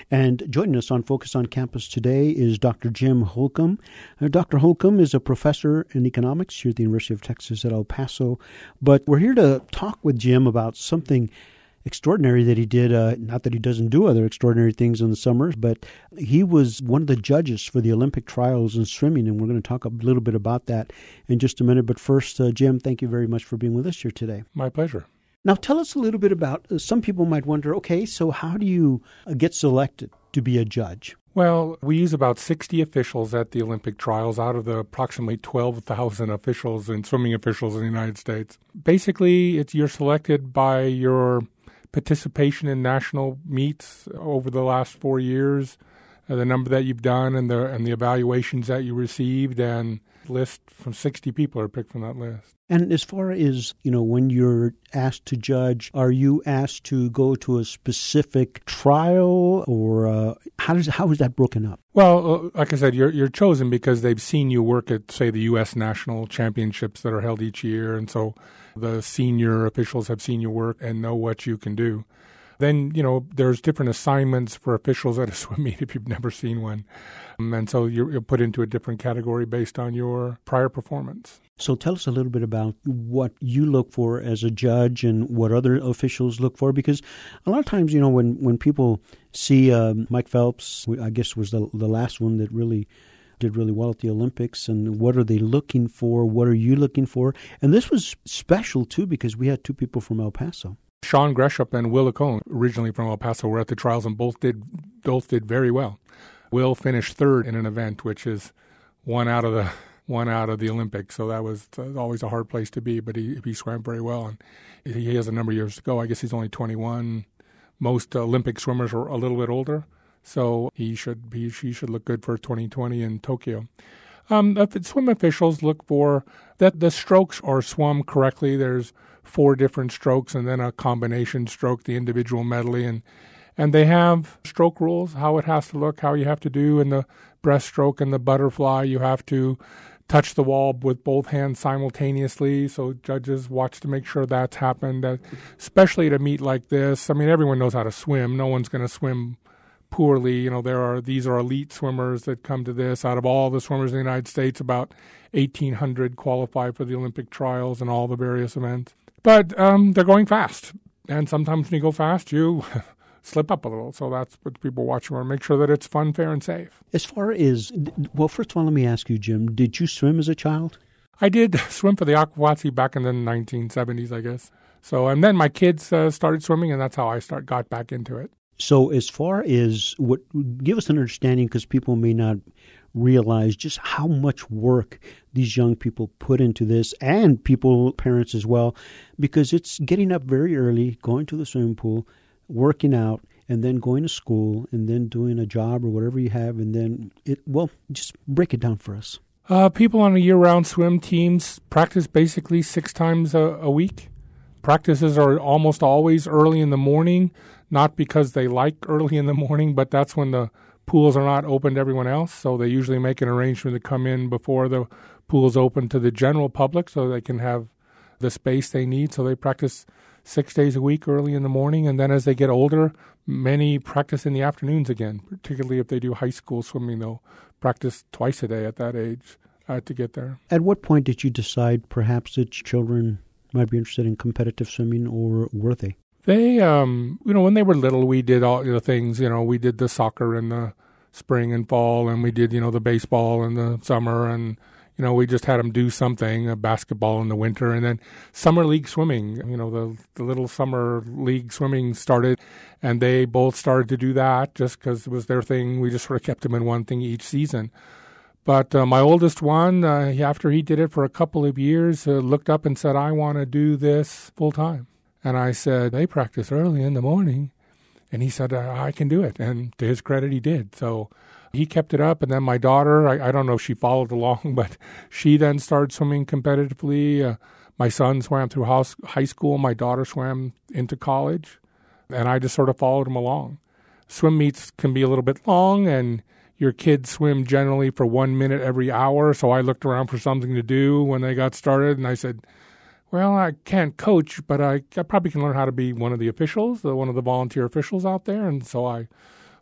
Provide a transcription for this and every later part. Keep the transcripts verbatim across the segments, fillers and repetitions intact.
And joining us on Focus on Campus today is Doctor Jim Holcomb. Uh, Doctor Holcomb is a professor in economics here at the University of Texas at El Paso. But we're here to talk with Jim about something extraordinary that he did. Uh, not that he doesn't do other extraordinary things in the summers, but he was one of the judges for the Olympic trials in swimming, and we're going to talk a little bit about that in just a minute. But first, uh, Jim, thank you very much for being with us here today. My pleasure. Now, tell us a little bit about, uh, some people might wonder, okay, so how do you uh, get selected to be a judge? Well, we use about sixty officials at the Olympic trials out of the approximately twelve thousand officials and swimming officials in the United States. Basically, it's you're selected by your participation in national meets over the last four years, uh, the number that you've done and the and the evaluations that you received, and list from sixty people are picked from that list. And as far as, you know, when you're asked to judge, are you asked to go to a specific trial, or uh, how does how is that broken up? Well, uh, like I said, you're you're chosen because they've seen you work at, say, the U S national championships that are held each year, and so the senior officials have seen your work and know what you can do. Then, you know, there's different assignments for officials at a swim meet if you've never seen one. Um, and so you're, you're put into a different category based on your prior performance. So tell us a little bit about what you look for as a judge and what other officials look for, because a lot of times, you know, when, when people see um, Mike Phelps, I guess was the the last one that really did really well at the Olympics, and what are they looking for? What are you looking for? And this was special, too, because we had two people from El Paso. Sean Gresham and Will Lacone, originally from El Paso, were at the trials and both did both did very well. Will finished third in an event, which is one out of the one out of the Olympics, so that was always a hard place to be. But he he swam very well, and he has a number of years to go. I guess he's only twenty-one. Most Olympic swimmers are a little bit older, so he should be he should look good for twenty twenty in Tokyo. Um, swim officials look for that the strokes are swum correctly. There's four different strokes and then a combination stroke, the individual medley, and and they have stroke rules, how it has to look, how you have to do in the breaststroke and the butterfly. You have to touch the wall with both hands simultaneously, so judges watch to make sure that's happened, uh, especially at a meet like this. I mean, everyone knows how to swim. No one's going to swim poorly. You know, there are these are elite swimmers that come to this. Out of all the swimmers in the United States, about eighteen hundred qualify for the Olympic trials and all the various events. But um, they're going fast, and sometimes when you go fast, you slip up a little. So that's what people watch for. Make sure that it's fun, fair, and safe. As far as, well, first of all, let me ask you, Jim, did you swim as a child? I did swim for the Aquahuatzee back in the nineteen seventies, I guess. So, and then my kids uh, started swimming, and that's how I start got back into it. So as far as what, give us an understanding, because people may not realize just how much work these young people put into this, and people, parents as well, because it's getting up very early, going to the swimming pool, working out, and then going to school, and then doing a job or whatever you have, and then, it well, just break it down for us. Uh, people on a year-round swim teams practice basically six times a, a week. Practices are almost always early in the morning, not because they like early in the morning, but that's when the pools are not open to everyone else, so they usually make an arrangement to come in before the pool's open to the general public so they can have the space they need. So they practice six days a week early in the morning, and then as they get older, many practice in the afternoons again, particularly if they do high school swimming. They'll practice twice a day at that age uh, to get there. At what point did you decide perhaps that children might be interested in competitive swimming, or were they? They, um, you know, when they were little, we did all the things, you know, we did the soccer in the spring and fall, and we did, you know, the baseball in the summer, and, you know, we just had them do something, uh, basketball in the winter, and then summer league swimming, you know, the, the little summer league swimming started, and they both started to do that just because it was their thing. We just sort of kept them in one thing each season. But uh, my oldest one, uh, after he did it for a couple of years, uh, looked up and said, I want to do this full time. And I said, they practice early in the morning. And he said, I can do it. And to his credit, he did. So he kept it up. And then my daughter, I, I don't know if she followed along, but she then started swimming competitively. Uh, my son swam through house, high school. My daughter swam into college. And I just sort of followed him along. Swim meets can be a little bit long, and your kids swim generally for one minute every hour. So I looked around for something to do when they got started. And I said, well, I can't coach, but I, I probably can learn how to be one of the officials, the, one of the volunteer officials out there. And so I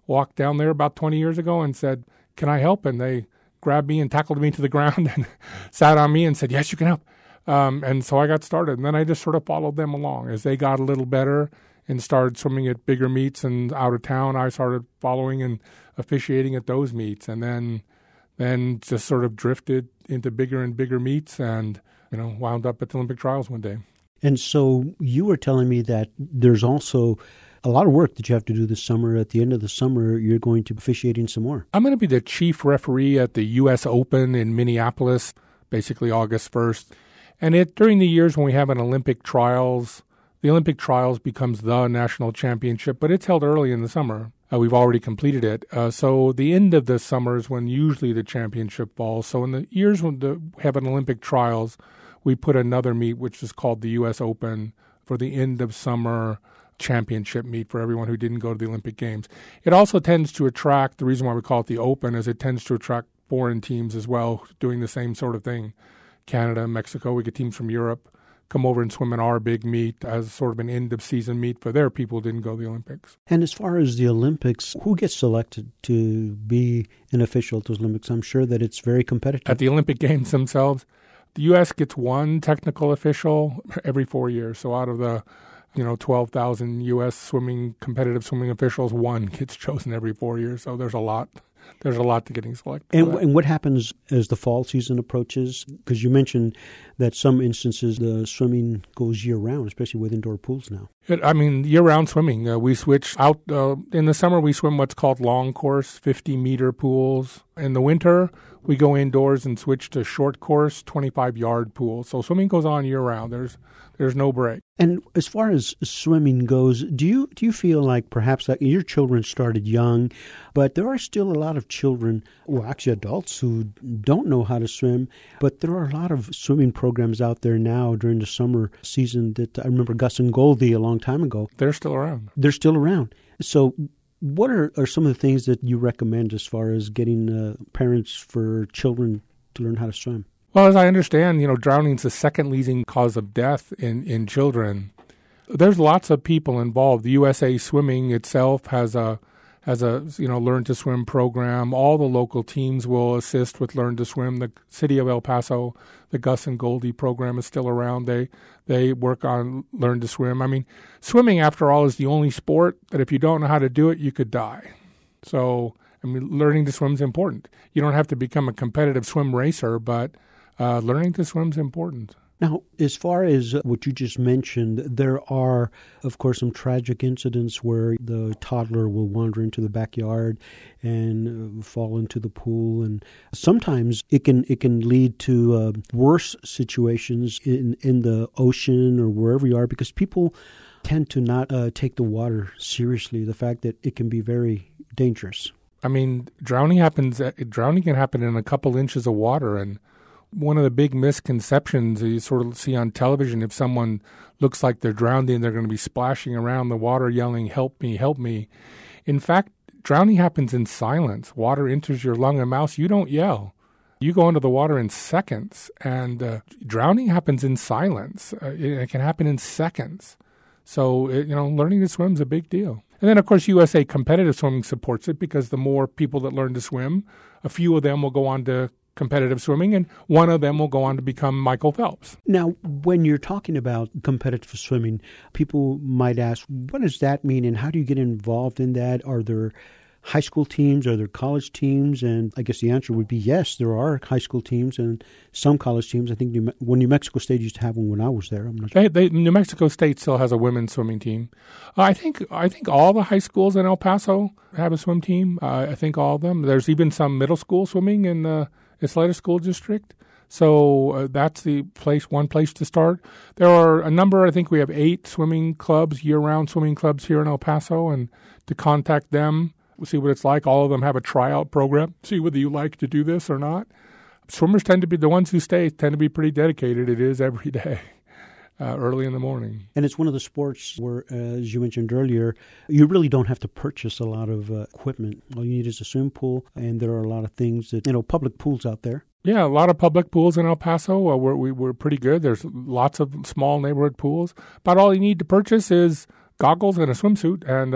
walked down there about twenty years ago and said, "Can I help?" And they grabbed me and tackled me to the ground and sat on me and said, "Yes, you can help." Um, and so I got started. And then I just sort of followed them along. As they got a little better and started swimming at bigger meets and out of town, I started following and officiating at those meets. And then then just sort of drifted into bigger and bigger meets and, you know, wound up at the Olympic trials one day. And so you were telling me that there's also a lot of work that you have to do this summer. At the end of the summer, you're going to be officiating some more. I'm going to be the chief referee at the U S Open in Minneapolis, basically August first. And it during the years when we have an Olympic trials, the Olympic trials becomes the national championship, but it's held early in the summer. Uh, we've already completed it. Uh, so the end of the summer is when usually the championship falls. So in the years when the, we have an Olympic trials, we put another meet, which is called the U S Open, for the end of summer championship meet for everyone who didn't go to the Olympic Games. It also tends to attract, the reason why we call it the Open is it tends to attract foreign teams as well doing the same sort of thing. Canada, Mexico, we get teams from Europe come over and swim in our big meet as sort of an end-of-season meet for their people who didn't go to the Olympics. And as far as the Olympics, who gets selected to be an official at those Olympics? I'm sure that it's very competitive. At the Olympic Games themselves, the U S gets one technical official every four years. So out of the, you know, twelve thousand U S swimming, competitive swimming officials, one gets chosen every four years. So there's a lot. There's a lot to getting selected. And, and what happens as the fall season approaches? Because you mentioned that some instances the swimming goes year-round, especially with indoor pools now. It, I mean, year-round swimming. Uh, we switch out. Uh, in the summer, we swim what's called long course, fifty-meter pools. In the winter, we go indoors and switch to short course, twenty-five-yard pools. So swimming goes on year-round. There's there's no break. And as far as swimming goes, do you do you feel like perhaps that your children started young, but there are still a lot of children, well, actually adults who don't know how to swim, but there are a lot of swimming programs out there now during the summer season that I remember Gus and Goldie a long time ago. They're still around. They're still around. So what are, are some of the things that you recommend as far as getting uh, parents for children to learn how to swim? Well, as I understand, you know, drowning is the second leading cause of death in, in children. There's lots of people involved. The U S A Swimming itself has a has a you know Learn to Swim program. All the local teams will assist with Learn to Swim. The city of El Paso, the Gus and Goldie program is still around. They they work on Learn to Swim. I mean, swimming, after all, is the only sport that if you don't know how to do it, you could die. So, I mean, learning to swim is important. You don't have to become a competitive swim racer, but Uh, learning to swim is important. Now, as far as what you just mentioned, there are, of course, some tragic incidents where the toddler will wander into the backyard and uh, fall into the pool, and sometimes it can it can lead to uh, worse situations in in the ocean or wherever you are, because people tend to not uh, take the water seriously. The fact that it can be very dangerous. I mean, drowning happens. Drowning can happen in a couple inches of water, and one of the big misconceptions you sort of see on television, if someone looks like they're drowning, they're going to be splashing around the water yelling, "Help me, help me." In fact, drowning happens in silence. Water enters your lung and mouth. You don't yell. You go into the water in seconds, and uh, drowning happens in silence. Uh, it, it can happen in seconds. So, it, you know, learning to swim is a big deal. And then, of course, U S A Competitive Swimming supports it, because the more people that learn to swim, a few of them will go on to competitive swimming, and one of them will go on to become Michael Phelps. Now, when you're talking about competitive swimming, people might ask, what does that mean, and how do you get involved in that? Are there high school teams? Are there college teams? And I guess the answer would be yes, there are high school teams and some college teams. I think New, well, New Mexico State used to have one when I was there. I'm not sure. They, they, New Mexico State still has a women's swimming team. Uh, I think I think all the high schools in El Paso have a swim team. Uh, I think all of them. There's even some middle school swimming in the Isleta School District. So uh, that's the place, one place to start. There are a number, I think we have eight swimming clubs, year-round swimming clubs here in El Paso, and to contact them, see what it's like. All of them have a tryout program, see whether you like to do this or not. Swimmers tend to be, the ones who stay tend to be pretty dedicated. It is every day. Uh, early in the morning. And it's one of the sports where, uh, as you mentioned earlier, you really don't have to purchase a lot of uh, equipment. All you need is a swim pool, and there are a lot of things that, you know, public pools out there. Yeah, a lot of public pools in El Paso. Uh, we're, we, we're pretty good. There's lots of small neighborhood pools. About all you need to purchase is goggles and a swimsuit, and uh,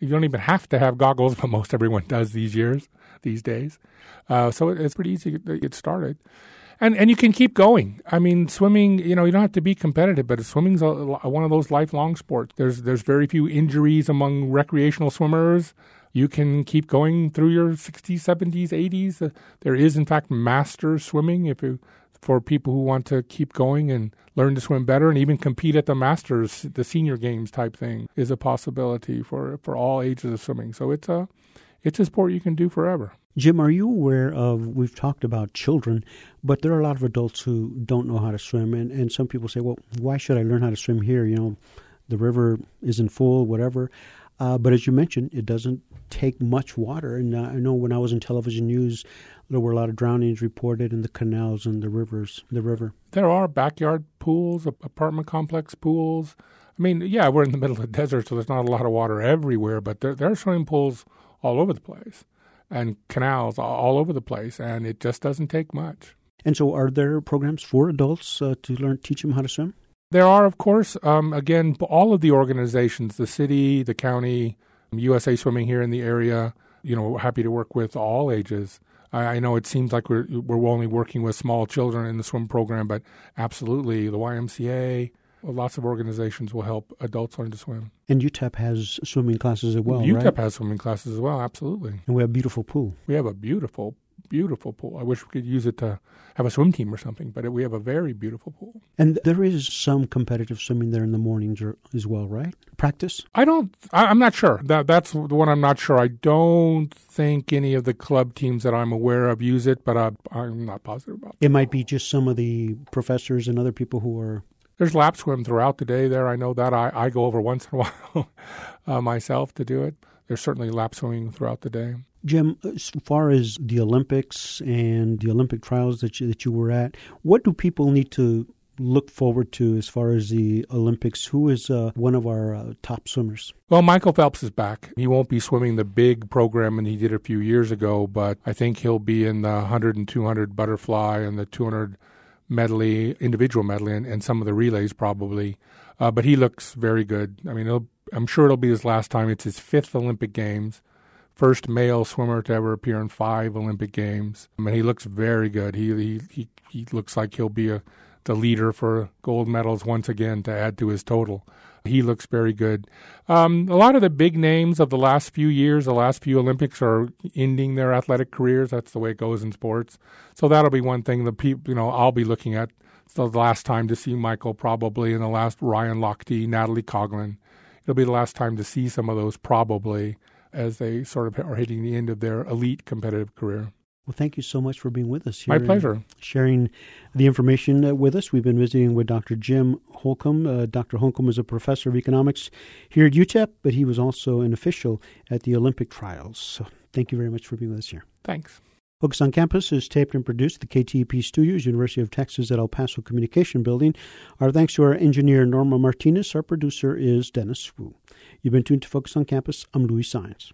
You don't even have to have goggles, but most everyone does these years, these days. Uh, so it, it's pretty easy to get started. And and you can keep going. I mean, swimming, you know, you don't have to be competitive, but swimming's a, a, one of those lifelong sports. There's there's very few injuries among recreational swimmers. You can keep going through your sixties, seventies, eighties. Uh, there is, in fact, master swimming if you, for people who want to keep going and learn to swim better and even compete at the Masters, the senior games type thing is a possibility for, for all ages of swimming. So it's a, it's a sport you can do forever. Jim, are you aware of, we've talked about children, but there are a lot of adults who don't know how to swim, and, and some people say, well, why should I learn how to swim here? You know, the river isn't full, whatever. Uh, but as you mentioned, it doesn't take much water. And uh, I know when I was in television news, there were a lot of drownings reported in the canals and the rivers, the river. There are backyard pools, apartment complex pools. I mean, yeah, we're in the middle of the desert, so there's not a lot of water everywhere, but there, there are swimming pools all over the place. And canals all over the place, and it just doesn't take much. And so are there programs for adults uh, to learn, teach them how to swim? There are, of course. Um, again, all of the organizations, the city, the county, U S A Swimming here in the area, you know, we're happy to work with all ages. I, I know it seems like we're, we're only working with small children in the swim program, but absolutely, the Y M C A, lots of organizations will help adults learn to swim. And U T E P has swimming classes as well, U T E P right? has swimming classes as well, absolutely. And we have a beautiful pool. We have a beautiful, beautiful pool. I wish we could use it to have a swim team or something, but we have a very beautiful pool. And there is some competitive swimming there in the mornings as well, right? Practice? I don't, I, I'm not sure. That That's the one I'm not sure. I don't think any of the club teams that I'm aware of use it, but I, I'm not positive about that. It might be just some of the professors and other people who are... There's lap swim throughout the day there. I know that. I, I go over once in a while uh, myself to do it. There's certainly lap swimming throughout the day. Jim, as far as the Olympics and the Olympic trials that you, that you were at, what do people need to look forward to as far as the Olympics? Who is uh, one of our uh, top swimmers? Well, Michael Phelps is back. He won't be swimming the big program and he did a few years ago, but I think he'll be in the one hundred and two hundred butterfly and the two hundred medley, individual medley, and, and some of the relays probably. Uh, but he looks very good. I mean, it'll, I'm sure it'll be his last time. It's his fifth Olympic Games, first male swimmer to ever appear in five Olympic Games. I mean, he looks very good. He he he, he looks like he'll be a, the leader for gold medals once again to add to his total. He looks very good. Um, a lot of the big names of the last few years, the last few Olympics, are ending their athletic careers. That's the way it goes in sports. So that'll be one thing the people, you know, I'll be looking at. It's the last time to see Michael probably, and the last Ryan Lochte, Natalie Coughlin. It'll be the last time to see some of those probably as they sort of are hitting the end of their elite competitive career. Well, thank you so much for being with us here. My pleasure. Sharing the information uh, with us. We've been visiting with Doctor Jim Holcomb. Uh, Doctor Holcomb is a professor of economics here at U T E P, but he was also an official at the Olympic trials. So thank you very much for being with us here. Thanks. Focus on Campus is taped and produced at the K T E P Studios, University of Texas at El Paso Communication Building. Our thanks to our engineer, Norma Martinez. Our producer is Dennis Wu. You've been tuned to Focus on Campus. I'm Louis Science.